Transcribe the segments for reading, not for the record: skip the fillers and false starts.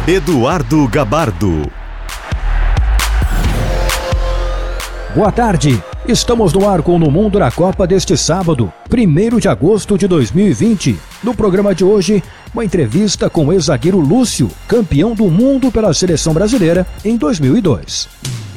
Eduardo Gabardo. Boa tarde, estamos no ar com o No Mundo da Copa deste sábado, 1º de agosto de 2020. No programa de hoje, uma entrevista com o ex-zagueiro Lúcio, campeão do mundo pela seleção brasileira em 2002.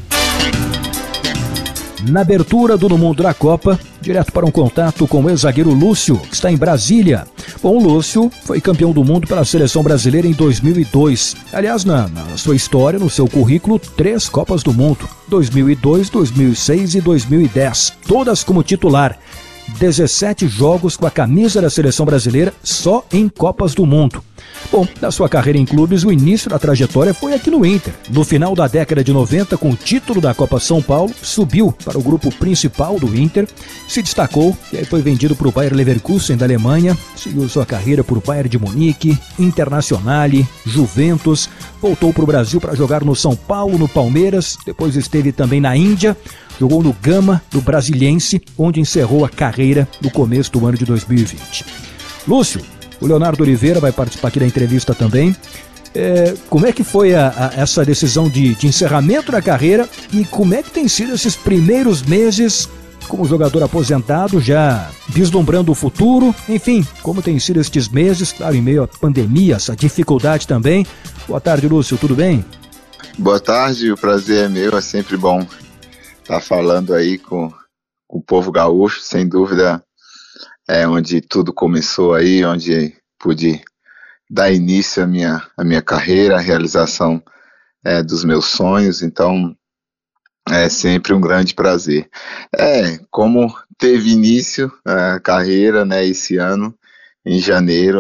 Na abertura do No Mundo da Copa, direto para um contato com o ex-zagueiro Lúcio, que está em Brasília. Bom, o Lúcio foi campeão do mundo pela seleção brasileira em 2002. Aliás, na sua história, no seu currículo, 3 Copas do Mundo. 2002, 2006 e 2010. Todas como titular. 17 jogos com a camisa da seleção brasileira só em Copas do Mundo. Bom, na sua carreira em clubes, o início da trajetória foi aqui no Inter. No final da década de 90, com o título da Copa São Paulo, subiu para o grupo principal do Inter, se destacou e aí foi vendido para o Bayer Leverkusen da Alemanha, seguiu sua carreira por Bayern de Munique, Internazionale, Juventus, voltou para o Brasil para jogar no São Paulo, no Palmeiras, depois esteve também na Índia, jogou no Gama, do Brasiliense, onde encerrou a carreira no começo do ano de 2020. Lúcio, o Leonardo Oliveira vai participar aqui da entrevista também. Como é que foi essa decisão de encerramento da carreira e como é que tem sido esses primeiros meses como jogador aposentado, já vislumbrando o futuro? Enfim, como tem sido estes meses, claro, em meio à pandemia, essa dificuldade também. Boa tarde, Lúcio, tudo bem? Boa tarde, o prazer é meu, é sempre bom estar falando aí com o povo gaúcho, sem dúvida. Onde tudo começou aí, onde pude dar início à minha carreira, a realização dos meus sonhos, então é sempre um grande prazer. Como teve início a carreira, né, esse ano, em janeiro,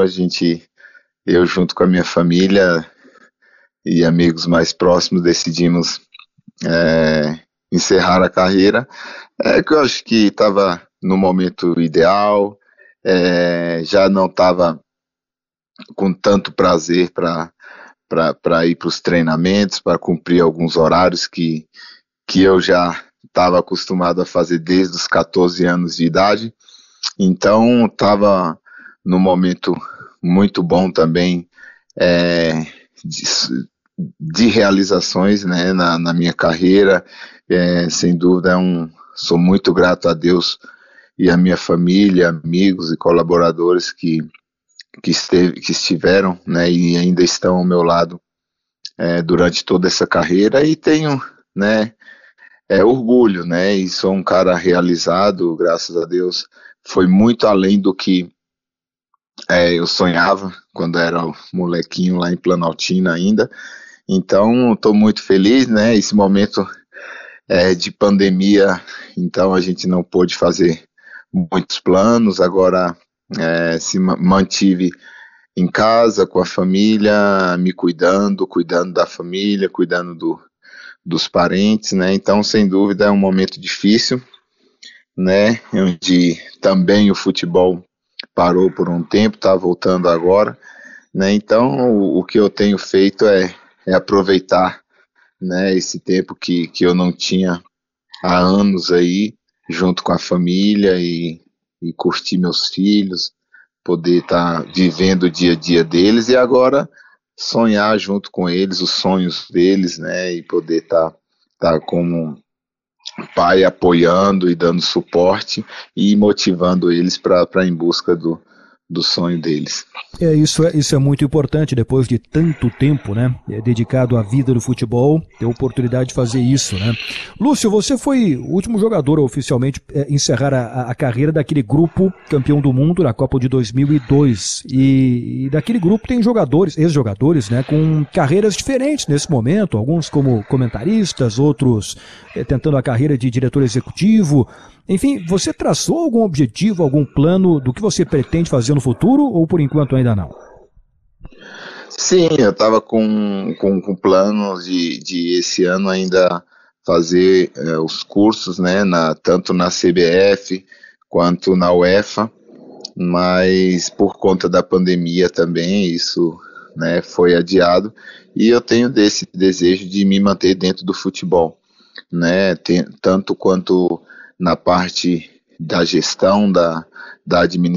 eu junto com a minha família e amigos mais próximos decidimos encerrar a carreira, que eu acho que estava no momento ideal, já não estava com tanto prazer para ir para os treinamentos, para cumprir alguns horários que eu já estava acostumado a fazer desde os 14 anos de idade. Então estava num momento muito bom também de realizações, né, na minha carreira. Sem dúvida sou muito grato a Deus e a minha família, amigos e colaboradores que estiveram, né, e ainda estão ao meu lado durante toda essa carreira, e tenho, né, orgulho, né, e sou um cara realizado, graças a Deus. Foi muito além do que eu sonhava quando era um molequinho lá em Planaltina ainda. Então estou muito feliz, né, esse momento de pandemia, então a gente não pôde fazer muitos planos. Agora se mantive em casa com a família, me cuidando da família, cuidando dos parentes, né? Então, sem dúvida, é um momento difícil, né? Onde também o futebol parou por um tempo, está voltando agora, né? Então, o que eu tenho feito é aproveitar, né, esse tempo que eu não tinha há anos aí, junto com a família e curtir meus filhos, poder estar vivendo o dia a dia deles, e agora sonhar junto com eles os sonhos deles, né, e poder estar como pai apoiando e dando suporte e motivando eles para em busca do sonho deles. Isso é muito importante, depois de tanto tempo, né, dedicado à vida do futebol, ter a oportunidade de fazer isso, né? Lúcio, você foi o último jogador a oficialmente encerrar a carreira daquele grupo campeão do mundo na Copa de 2002, e daquele grupo tem ex-jogadores, né, com carreiras diferentes nesse momento, alguns como comentaristas, outros tentando a carreira de diretor executivo. Enfim, você traçou algum objetivo, algum plano do que você pretende fazer no futuro, ou por enquanto ainda não? Sim, eu estava com planos de esse ano ainda fazer os cursos, né, tanto na CBF quanto na UEFA, mas por conta da pandemia também isso, né, foi adiado, e eu tenho desse desejo de me manter dentro do futebol, né, tanto quanto na parte da gestão, da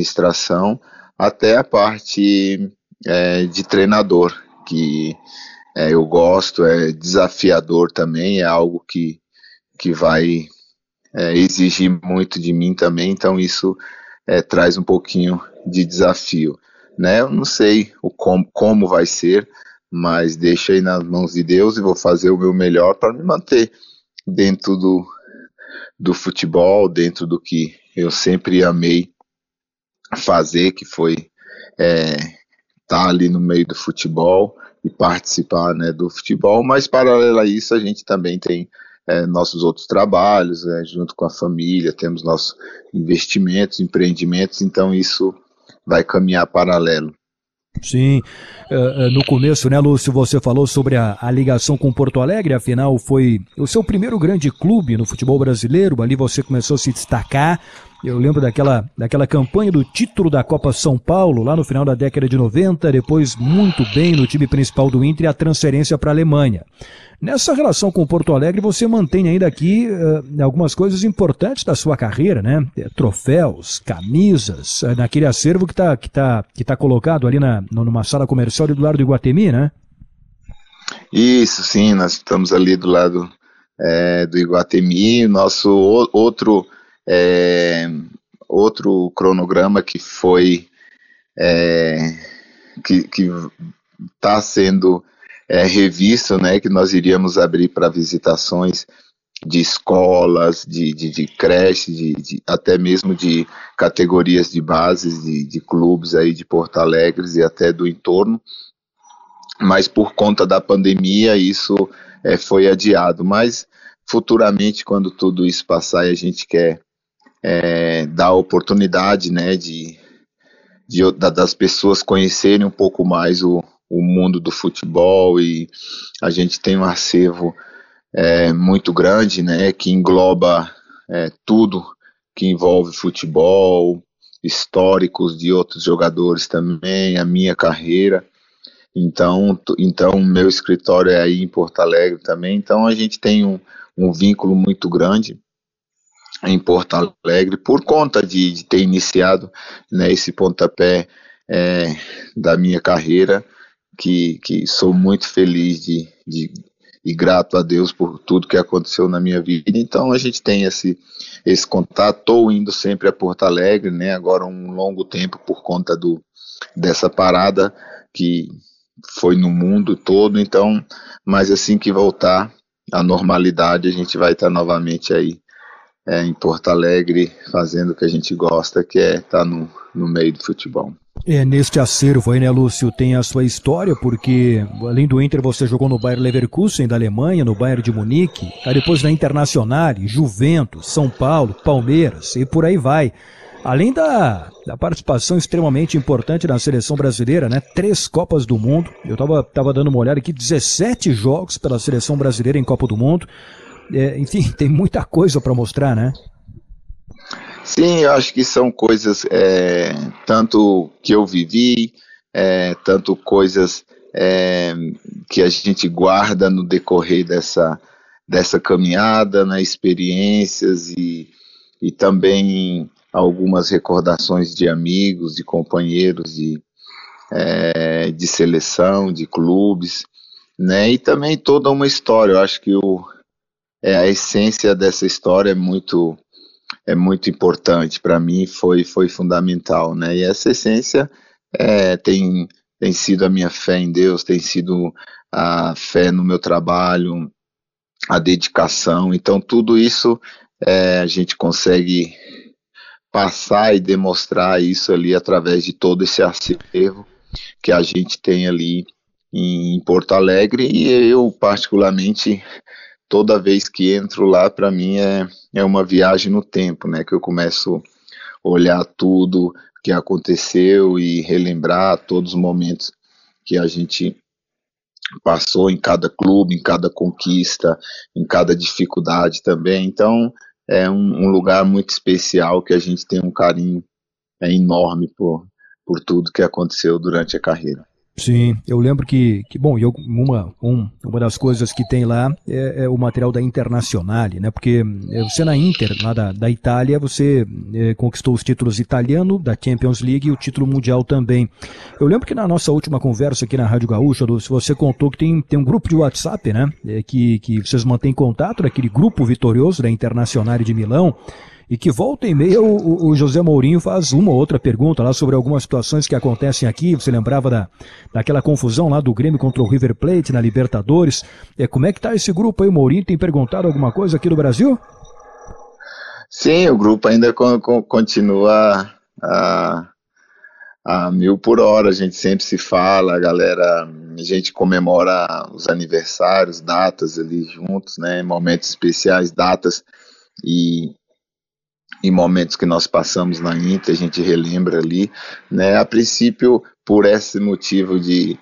administração, até a parte de treinador, que eu gosto, é desafiador também, é algo que vai exigir muito de mim também, então isso traz um pouquinho de desafio, né? Eu não sei como vai ser, mas deixa aí nas mãos de Deus e vou fazer o meu melhor para me manter dentro do futebol, dentro do que eu sempre amei fazer, que foi estar ali no meio do futebol e participar, né, do futebol, mas paralelo a isso a gente também tem nossos outros trabalhos, junto com a família, temos nossos investimentos, empreendimentos, então isso vai caminhar paralelo. Sim, no começo, né, Lúcio, você falou sobre a ligação com Porto Alegre, afinal foi o seu primeiro grande clube no futebol brasileiro, ali você começou a se destacar. Eu lembro daquela campanha do título da Copa São Paulo, lá no final da década de 90, depois muito bem no time principal do Inter e a transferência para a Alemanha. Nessa relação com Porto Alegre, você mantém ainda aqui algumas coisas importantes da sua carreira, né? Troféus, camisas, naquele acervo que tá colocado ali numa sala comercial ali do lado do Iguatemi, né? Isso, sim, nós estamos ali do lado do Iguatemi, nosso é, outro cronograma que foi que está sendo revisto, né, que nós iríamos abrir para visitações de escolas, de creches, até mesmo de categorias de bases, de clubes aí de Porto Alegre e até do entorno, mas por conta da pandemia isso foi adiado, mas futuramente quando tudo isso passar a gente quer dar oportunidade, né, das pessoas conhecerem um pouco mais o mundo do futebol, e a gente tem um acervo muito grande, né, que engloba tudo que envolve futebol, históricos de outros jogadores também, a minha carreira. Então meu escritório é aí em Porto Alegre também, então a gente tem um vínculo muito grande em Porto Alegre por conta de ter iniciado, né, esse pontapé da minha carreira, que sou muito feliz e grato a Deus por tudo que aconteceu na minha vida. Então a gente tem esse contato. Estou indo sempre a Porto Alegre, né, agora um longo tempo por conta dessa parada que foi no mundo todo, então, mas assim que voltar à normalidade, a gente vai estar novamente aí em Porto Alegre, fazendo o que a gente gosta, que é estar no meio do futebol. Neste acervo aí, né, Lúcio, tem a sua história, porque além do Inter você jogou no Bayer Leverkusen da Alemanha, no Bayern de Munique, aí depois na Internacional, Juventus, São Paulo, Palmeiras e por aí vai. Além da participação extremamente importante na seleção brasileira, né? 3 Copas do Mundo. Eu tava dando uma olhada aqui, 17 jogos pela seleção brasileira em Copa do Mundo. Enfim, tem muita coisa para mostrar, né? Sim, eu acho que são coisas tanto que eu vivi, tanto coisas que a gente guarda no decorrer dessa caminhada, né, experiências e também algumas recordações de amigos, de companheiros de seleção, de clubes, né, e também toda uma história. Eu acho que a essência dessa história é muito importante para mim, foi fundamental, né? E essa essência tem sido a minha fé em Deus, tem sido a fé no meu trabalho, a dedicação. Então tudo isso a gente consegue passar e demonstrar isso ali através de todo esse acervo que a gente tem ali em Porto Alegre, e eu particularmente toda vez que entro lá, para mim é uma viagem no tempo, né? Que eu começo a olhar tudo que aconteceu e relembrar todos os momentos que a gente passou em cada clube, em cada conquista, em cada dificuldade também. Então é um lugar muito especial que a gente tem um carinho enorme por tudo que aconteceu durante a carreira. Sim, eu lembro bom, uma das coisas que tem lá é o material da Internazionale, né? Porque você na Inter, lá da Itália, você conquistou os títulos italiano, da Champions League e o título mundial também. Eu lembro que na nossa última conversa aqui na Rádio Gaúcha, você contou que tem um grupo de WhatsApp, né? Que vocês mantêm contato, daquele grupo vitorioso da Internazionale de Milão. E que volta e meia o José Mourinho faz uma ou outra pergunta lá sobre algumas situações que acontecem aqui. Você lembrava daquela confusão lá do Grêmio contra o River Plate na Libertadores. Como é que tá esse grupo aí? O Mourinho tem perguntado alguma coisa aqui do Brasil? Sim, o grupo ainda continua a 1.000 por hora. A gente sempre se fala, a gente comemora os aniversários, datas ali juntos, né? Momentos especiais, datas e momentos que nós passamos na Inter, a gente relembra ali, né? A princípio, por esse motivo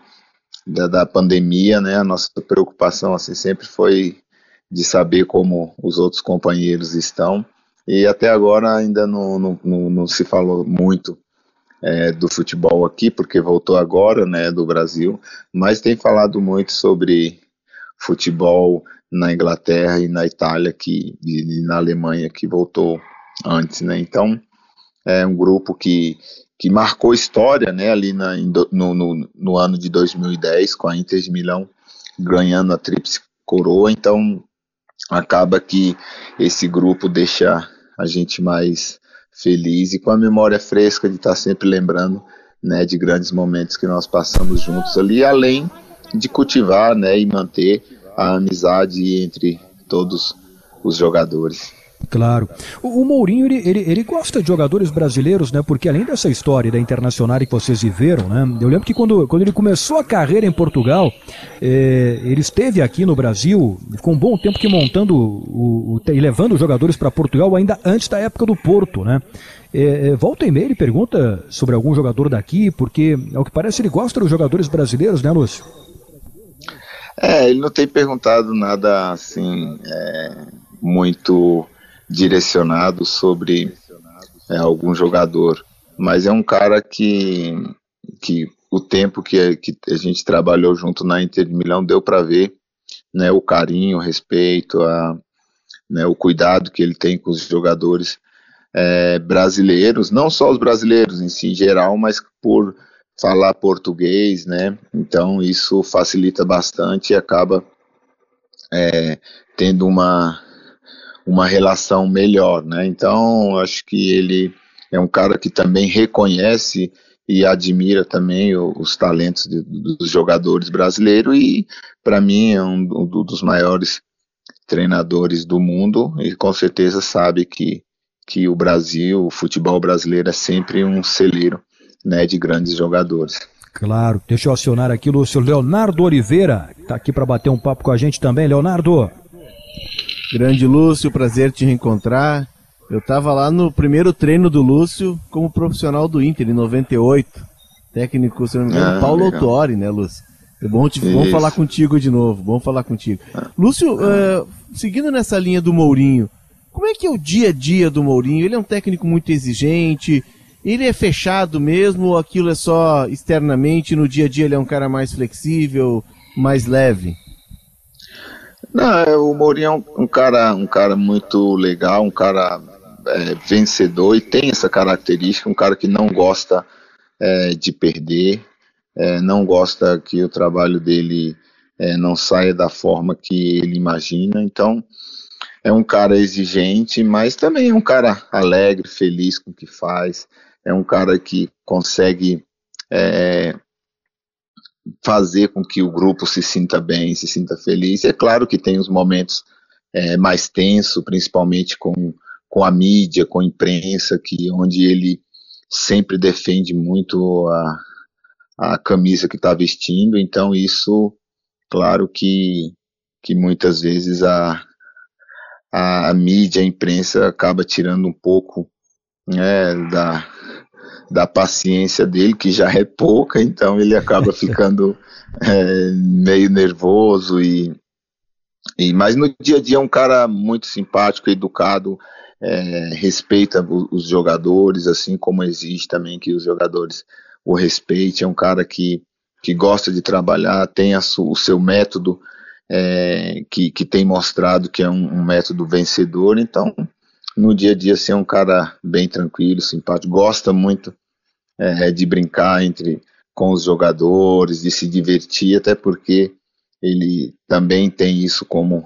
da pandemia, né? A nossa preocupação assim, sempre foi de saber como os outros companheiros estão, e até agora ainda não se falou muito do futebol aqui, porque voltou agora, né, do Brasil, mas tem falado muito sobre futebol na Inglaterra e na Itália e na Alemanha, que voltou antes, né? Então é um grupo que marcou história, né? Ali no ano de 2010, com a Inter de Milão ganhando a Tríplice Coroa. Então acaba que esse grupo deixa a gente mais feliz e com a memória fresca de estar sempre lembrando, né, de grandes momentos que nós passamos juntos ali, além de cultivar, né, e manter a amizade entre todos os jogadores. Claro. O Mourinho, ele gosta de jogadores brasileiros, né? Porque além dessa história da Internacional que vocês viveram, né? Eu lembro que quando ele começou a carreira em Portugal, ele esteve aqui no Brasil, ficou um bom tempo que montando e levando os jogadores para Portugal ainda antes da época do Porto, né? Volta e meia ele pergunta sobre algum jogador daqui, porque ao que parece ele gosta dos jogadores brasileiros, né, Lúcio? Ele não tem perguntado nada assim muito direcionado sobre algum jogador, mas é um cara que o tempo que a gente trabalhou junto na Inter de Milão deu para ver, né, o carinho, o respeito, né, o cuidado que ele tem com os jogadores brasileiros, não só os brasileiros em si, em geral, mas por falar português, né? Então isso facilita bastante e acaba tendo uma relação melhor, né? Então acho que ele é um cara que também reconhece e admira também os talentos dos jogadores brasileiros, e para mim é um dos maiores treinadores do mundo, e com certeza sabe que o Brasil, o futebol brasileiro é sempre um celeiro, né, de grandes jogadores. Claro, deixa eu acionar aqui o Lúcio. Leonardo Oliveira está aqui para bater um papo com a gente também. Leonardo. Grande Lúcio, prazer te reencontrar. Eu estava lá no primeiro treino do Lúcio como profissional do Inter, em 98. Técnico, se não me engano, Paulo Autuori, né, Lúcio? É bom falar contigo de novo, bom falar contigo. Lúcio, seguindo nessa linha do Mourinho, como é que é o dia a dia do Mourinho? Ele é um técnico muito exigente, ele é fechado mesmo, ou aquilo é só externamente, no dia a dia ele é um cara mais flexível, mais leve? Não, o Mourinho é um cara muito legal, um cara vencedor, e tem essa característica, um cara que não gosta de perder, não gosta que o trabalho dele não saia da forma que ele imagina. Então é um cara exigente, mas também é um cara alegre, feliz com o que faz, é um cara que consegue fazer com que o grupo se sinta bem, se sinta feliz. É claro que tem os momentos mais tensos, principalmente com a mídia, com a imprensa, onde ele sempre defende muito a camisa que está vestindo. Então isso, claro que muitas vezes a mídia, a imprensa acaba tirando um pouco, né, da paciência dele, que já é pouca, então ele acaba ficando meio nervoso, mas no dia a dia é um cara muito simpático, educado, respeita os jogadores, assim como exige também que os jogadores o respeitem. É um cara que que gosta de trabalhar, tem o seu método, que tem mostrado que é um método vencedor. Então, no dia a dia, assim, é um cara bem tranquilo, simpático, gosta muito de brincar com os jogadores, de se divertir, até porque ele também tem isso como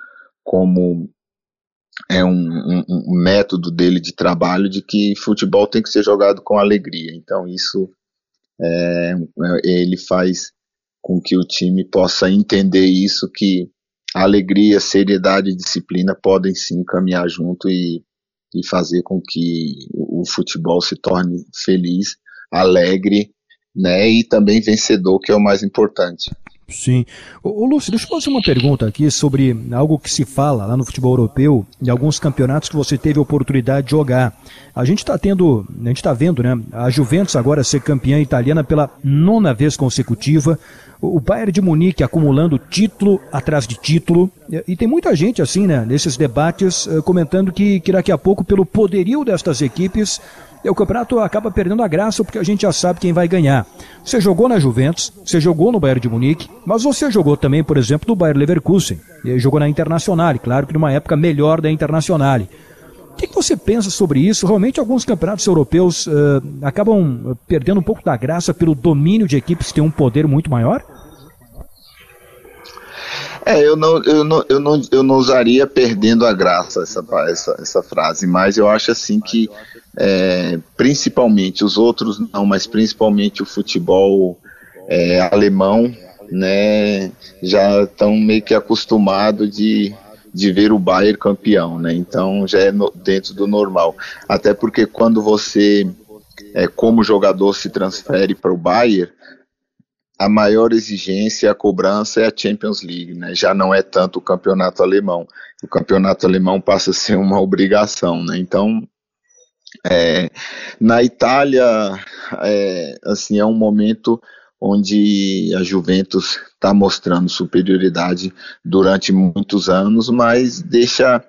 um método dele de trabalho, de que futebol tem que ser jogado com alegria. Então isso ele faz com que o time possa entender isso, que a alegria, seriedade e disciplina podem sim caminhar junto e fazer com que o futebol se torne feliz, alegre, né, e também vencedor, que é o mais importante. Sim. Ô Lúcio, deixa eu fazer uma pergunta aqui sobre algo que se fala lá no futebol europeu, de alguns campeonatos que você teve a oportunidade de jogar. A gente está vendo, né, a Juventus agora ser campeã italiana pela 9ª vez consecutiva, o Bayern de Munique acumulando título atrás de título, e tem muita gente assim, né, nesses debates, comentando que daqui a pouco, pelo poderio destas equipes, o campeonato acaba perdendo a graça, porque a gente já sabe quem vai ganhar. Você jogou na Juventus, você jogou no Bayern de Munique, mas você jogou também, por exemplo, no Bayer Leverkusen, e jogou na Internazionale, claro que numa época melhor da Internazionale. O que você pensa sobre isso? Realmente alguns campeonatos europeus acabam perdendo um pouco da graça pelo domínio de equipes que têm um poder muito maior? Eu não usaria perdendo a graça essa frase, mas eu acho assim que principalmente os outros não, mas principalmente o futebol alemão, né, já estão meio que acostumados de ver o Bayern campeão, né? Então já é dentro do normal, até porque quando você como jogador se transfere para o Bayern, a maior exigência, a cobrança é a Champions League, né? Já não é tanto o campeonato alemão. O campeonato alemão passa a ser uma obrigação, né? Então, na Itália, assim, é um momento onde a Juventus está mostrando superioridade durante muitos anos, mas deixa,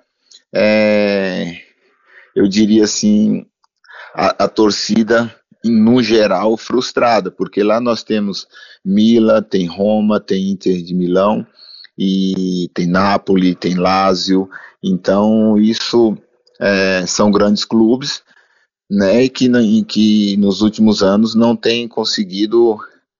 eu diria assim, a torcida no geral frustrada, porque lá nós temos Milan, tem Roma, tem Inter de Milão, e tem Napoli, tem Lazio. Então isso são grandes clubes, né, e que nos últimos anos não tem conseguido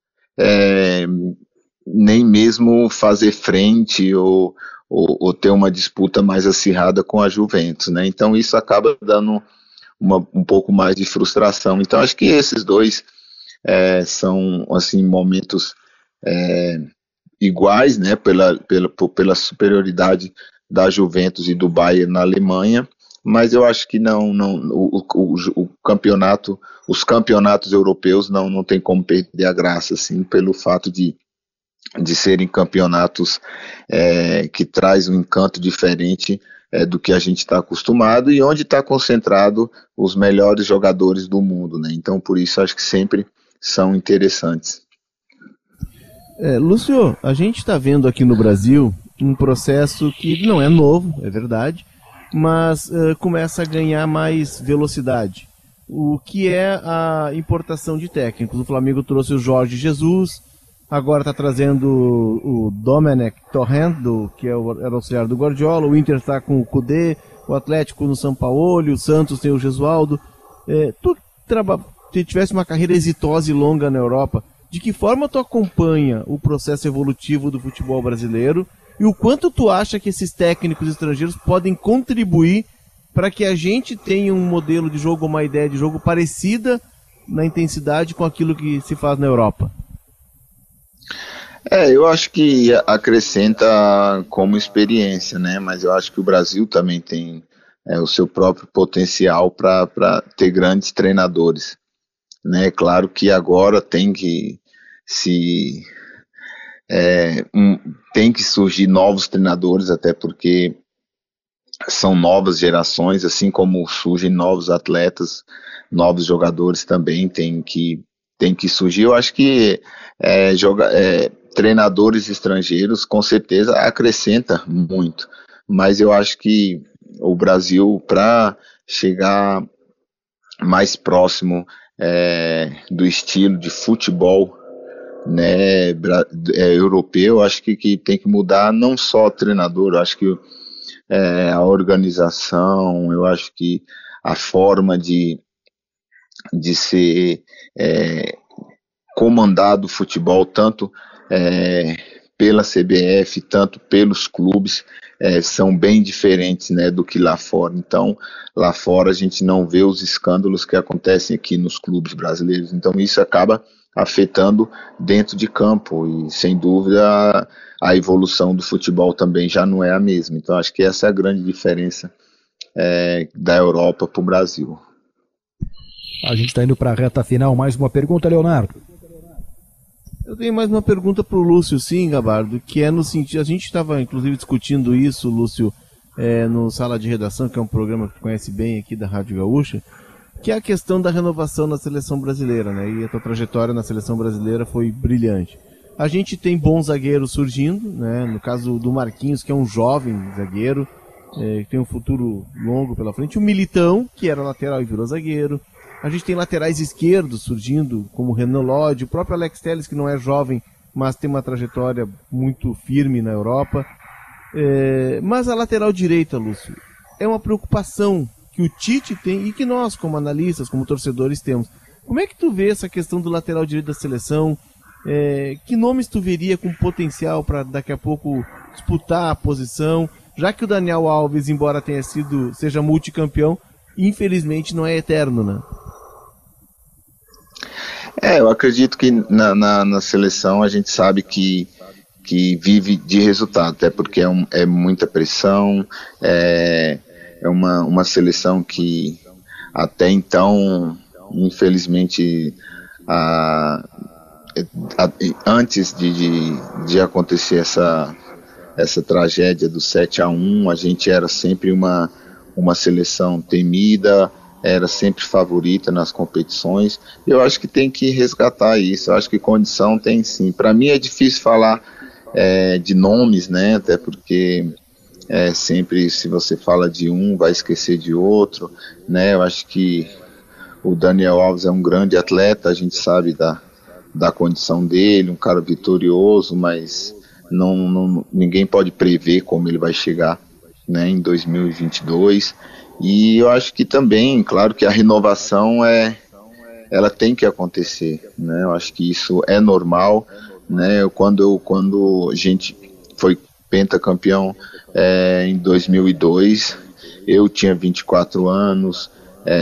nem mesmo fazer frente ou ter uma disputa mais acirrada com a Juventus, né? Então isso acaba dando um pouco mais de frustração. Então acho que esses dois são assim momentos iguais, né, pela superioridade da Juventus e do Bayern na Alemanha, mas eu acho que o campeonato, os campeonatos europeus não tem como perder a graça, assim, pelo fato de serem campeonatos que traz um encanto diferente do que a gente está acostumado, e onde está concentrado os melhores jogadores do mundo, né? Então por isso acho que sempre são interessantes. Lúcio, a gente está vendo aqui no Brasil um processo que não é novo, é verdade, mas começa a ganhar mais velocidade. O que é a importação de técnicos? O Flamengo trouxe o Jorge Jesus, agora está trazendo o Domenech Torrent, que era auxiliar do Guardiola, o Inter está com o Kudê, o Atlético no Sampaoli, o Santos tem o Gesualdo. Se tivesse uma carreira exitosa e longa na Europa, de que forma tu acompanha o processo evolutivo do futebol brasileiro e o quanto tu acha que esses técnicos estrangeiros podem contribuir para que a gente tenha um modelo de jogo, uma ideia de jogo parecida na intensidade com aquilo que se faz na Europa? Eu acho que acrescenta como experiência, né? Mas eu acho que o Brasil também tem o seu próprio potencial para ter grandes treinadores, né? Claro que agora tem que surgir novos treinadores, até porque são novas gerações, assim como surgem novos atletas, novos jogadores também tem que surgir. Eu acho que treinadores estrangeiros com certeza acrescenta muito, mas eu acho que o Brasil, para chegar mais próximo do estilo de futebol né, europeu. Acho que tem que mudar não só o treinador, acho que a organização, eu acho que a forma de ser comandado o futebol, tanto pela CBF, tanto pelos clubes, são bem diferentes, né, do que lá fora. Então, lá fora a gente não vê os escândalos que acontecem aqui nos clubes brasileiros. Então, isso acaba afetando dentro de campo e, sem dúvida, a evolução do futebol também já não é a mesma. Então, acho que essa é a grande diferença da Europa para o Brasil. A gente está indo para a reta final. Mais uma pergunta, Leonardo. Eu tenho mais uma pergunta para o Lúcio, sim, Gabardo, que é no sentido... A gente estava, inclusive, discutindo isso, Lúcio, no Sala de Redação, que é um programa que conhece bem aqui da Rádio Gaúcha, que é a questão da renovação na seleção brasileira, né? E a tua trajetória na seleção brasileira foi brilhante. A gente tem bons zagueiros surgindo, né? No caso do Marquinhos, que é um jovem zagueiro, que tem um futuro longo pela frente. O Militão, que era lateral e virou zagueiro. A gente tem laterais esquerdos surgindo, como o Renan Lodge, o próprio Alex Telles, que não é jovem, mas tem uma trajetória muito firme na Europa. Mas a lateral direita, Lúcio, é uma preocupação que o Tite tem e que nós, como analistas, como torcedores, temos. Como é que tu vê essa questão do lateral direito da seleção? Que nomes tu veria com potencial para daqui a pouco disputar a posição? Já que o Daniel Alves, embora seja multicampeão, infelizmente não é eterno, né? Eu acredito que na seleção a gente sabe que vive de resultado, até porque é muita pressão, é uma seleção que até então, infelizmente, antes de acontecer essa tragédia do 7-1, a gente era sempre uma seleção temida, era sempre favorita nas competições. Eu acho que tem que resgatar isso. Eu acho que condição tem sim. Para mim é difícil falar de nomes, né? Até porque sempre, se você fala de um, vai esquecer de outro, né? Eu acho que o Daniel Alves é um grande atleta, a gente sabe da condição dele, um cara vitorioso, mas ninguém pode prever como ele vai chegar, né, em 2022. E eu acho que também, claro que a renovação ela tem que acontecer, né? Eu acho que isso é normal, né? Quando a gente foi pentacampeão em 2002, eu tinha 24 anos,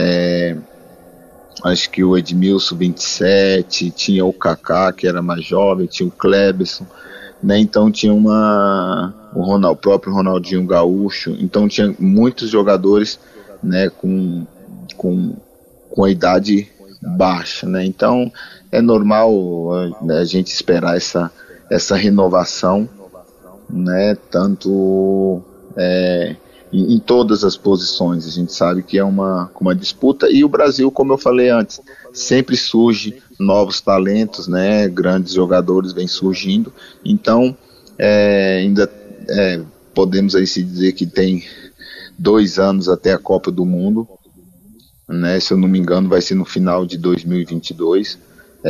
acho que o Edmilson 27, tinha o Kaká, que era mais jovem, tinha o Kleberson, né? Então tinha o próprio Ronaldinho Gaúcho, então tinha muitos jogadores, né, com a idade baixa, né? Então é normal a gente esperar essa renovação, né? Tanto em todas as posições. A gente sabe que é uma disputa, e o Brasil, como eu falei antes, sempre surge novos talentos, né? Grandes jogadores vêm surgindo. Então ainda podemos aí se dizer que tem 2 anos até a Copa do Mundo, né? Se eu não me engano vai ser no final de 2022.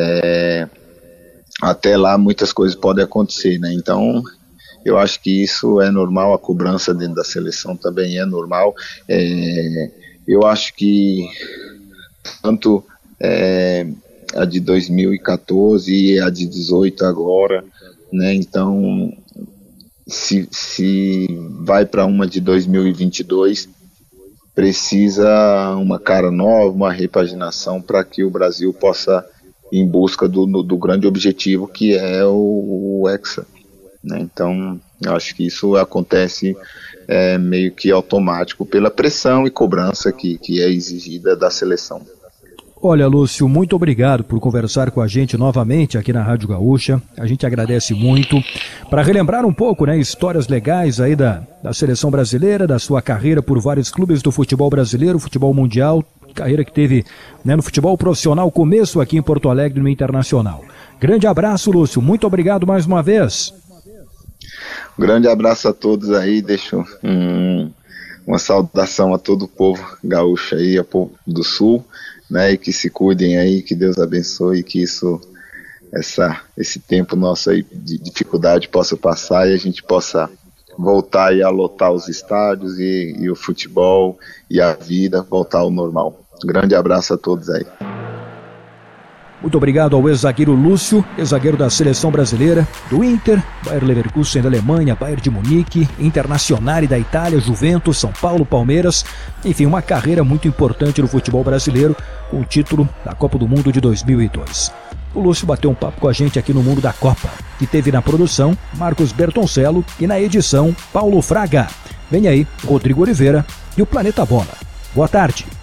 Até lá muitas coisas podem acontecer, né? Então eu acho que isso é normal, a cobrança dentro da seleção também é normal. Eu acho que tanto a de 2014 e a de 18 agora, né? Então se vai para uma de 2022, precisa uma cara nova, uma repaginação para que o Brasil possa ir em busca do grande objetivo, que é o Hexa, né? Então eu acho que isso acontece meio que automático pela pressão e cobrança que é exigida da seleção. Olha, Lúcio, muito obrigado por conversar com a gente novamente aqui na Rádio Gaúcha. A gente agradece muito. Para relembrar um pouco, né, histórias legais aí da seleção brasileira, da sua carreira por vários clubes do futebol brasileiro, futebol mundial, carreira que teve, né, no futebol profissional, começo aqui em Porto Alegre, no Internacional. Grande abraço, Lúcio. Muito obrigado mais uma vez. Um grande abraço a todos aí. Deixo uma saudação a todo o povo gaúcho aí, ao povo do Sul, né, e que se cuidem aí, que Deus abençoe, que isso esse tempo nosso aí de dificuldade possa passar e a gente possa voltar e a lotar os estádios e o futebol e a vida voltar ao normal. Um grande abraço a todos aí. Muito obrigado ao ex-zagueiro Lúcio, ex-zagueiro da seleção brasileira, do Inter, Bayer Leverkusen da Alemanha, Bayern de Munique, Internazionale da Itália, Juventus, São Paulo, Palmeiras. Enfim, uma carreira muito importante no futebol brasileiro, com o título da Copa do Mundo de 2002. O Lúcio bateu um papo com a gente aqui no Mundo da Copa, que teve na produção Marcos Bertoncello e na edição Paulo Fraga. Vem aí, Rodrigo Oliveira e o Planeta Bola. Boa tarde.